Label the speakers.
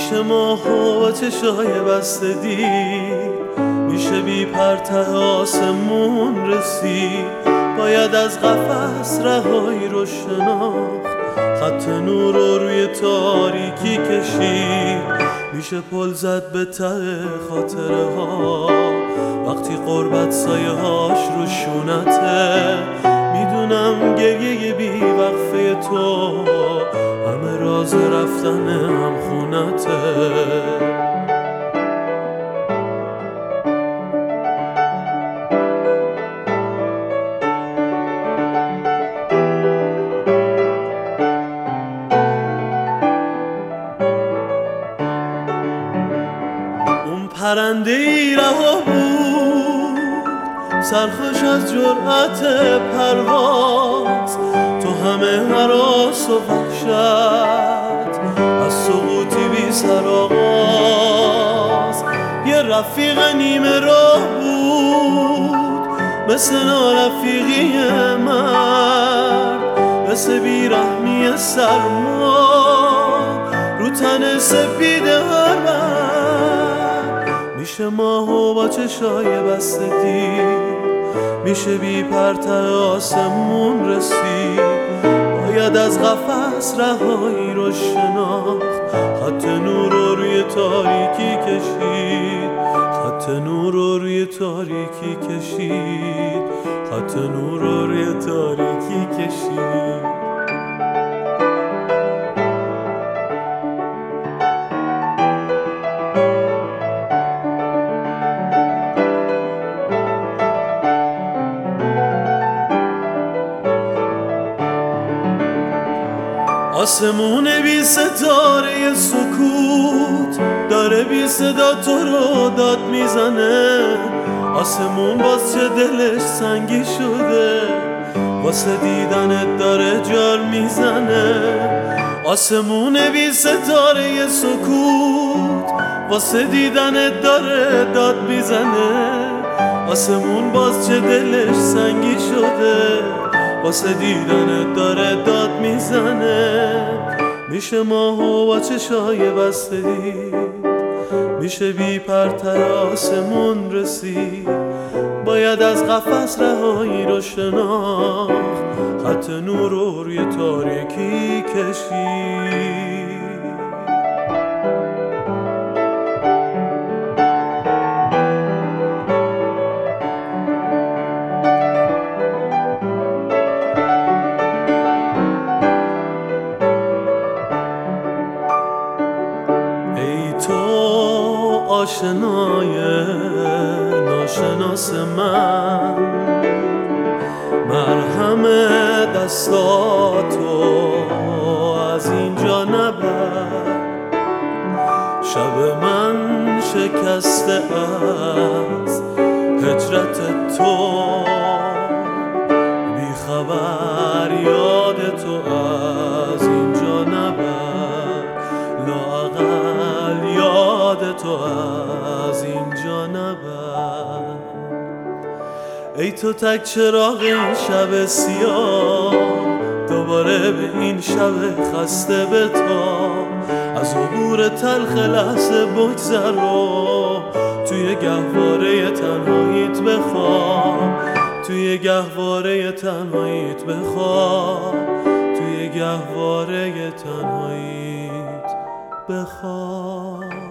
Speaker 1: میشه ماه و چشای بسته دید، میشه بی پرته آسمون رسید. باید از قفس رهایی رو شناخت، خط نور رو روی تاریکی کشید. میشه پل زد به ته خاطره ها وقتی غربت سایه هاش رو شونته. میدونم گریه بی وقفه تو همه راز رفتن هم خونته. پرنده ای رها بود سرخوش از جرأت پرواز، تو همه هراس و وحشت از سقوطی بی سر آغاز. یه رفیق نیمه راه بود مثل نارفیقی مرد، مثل بیرحمی سرما رو تن سپید هر بر. میشه ماهو با چشای بسته دید، میشه بی پرته آسمون رسید. باید از قفس رهایی رو شناخت، خط نور رو روی تاریکی کشید. خط نور رو روی تاریکی کشید. خط نور رو روی تاریکی کشید. آسمون بی ستاره سکوت داره بی صدا تو رو داد میزنه. آسمون باز چه دلش سنگی شده واسه دیدنت داره جار میزنه. آسمون بی ستاره سکوت واسه دیدنت داره داد میزنه. آسمون باز چه دلش سنگی شده واسه دیدنت داره داد میزنه. میشه ماهو با چشای بسته دید، میشه بی پرته آسمون رسید. باید از قفس رهایی رو شناخت، خط نور رو روی تاریکی کشید. آشنای ناشناس من، مرهم دستاتو از اینجا نبر. شب من شکسته از هجرت تو، بی خبر یاد تو از اینجا نبر. لااقل یاد تو از اینجا نبر. ای تو تک چراغ این شب سیاه، دوباره به این شب خسته به تا. از عبور تلخ لحظه بگذر و توی گهواره تنهاییت بخواب. توی گهواره تنهاییت بخواب. توی گهواره تنهاییت بخواب.